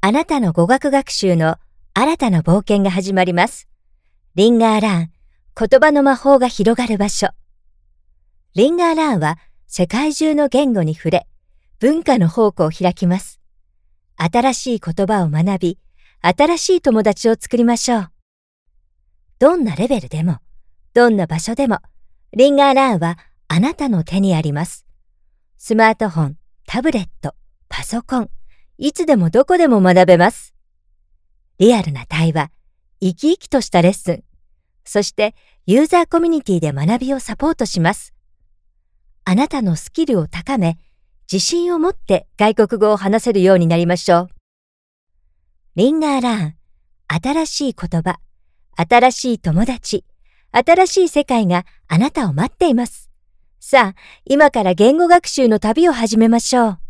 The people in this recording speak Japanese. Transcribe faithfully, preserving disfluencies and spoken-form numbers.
あなたの語学学習の新たな冒険が始まります。リンガーラーン、言葉の魔法が広がる場所。リンガーラーンは世界中の言語に触れ、文化の宝庫を開きます。新しい言葉を学び、新しい友達を作りましょう。どんなレベルでも、どんな場所でも、リンガーラーンはあなたの手にあります。スマートフォン、タブレット、パソコン、いつでもどこでも学べます。リアルな対話、生き生きとしたレッスン、そしてユーザーコミュニティで学びをサポートします。あなたのスキルを高め、自信を持って外国語を話せるようになりましょう。リンガーラーン、新しい言葉、新しい友達、新しい世界があなたを待っています。さあ、今から言語学習の旅を始めましょう。